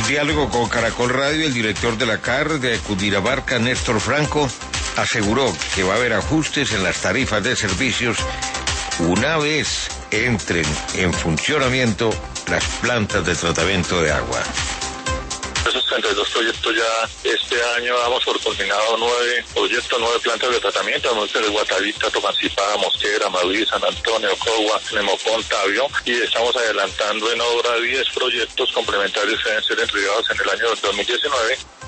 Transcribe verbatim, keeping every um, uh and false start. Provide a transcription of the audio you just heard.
En diálogo con Caracol Radio, el director de la C A R de Cundinamarca, Néstor Franco, aseguró que va a haber ajustes en las tarifas de servicios una vez entren en funcionamiento las plantas de tratamiento de agua. Esos treinta y dos proyectos ya este año damos por culminado nueve proyectos, nueve plantas de tratamiento, de Guatavita, Tomancipá, Mosquera, Madrid, San Antonio, Cogua, Nemocón, Tabio, y estamos adelantando en obra diez proyectos complementarios que deben ser entregados en el año dos mil diecinueve.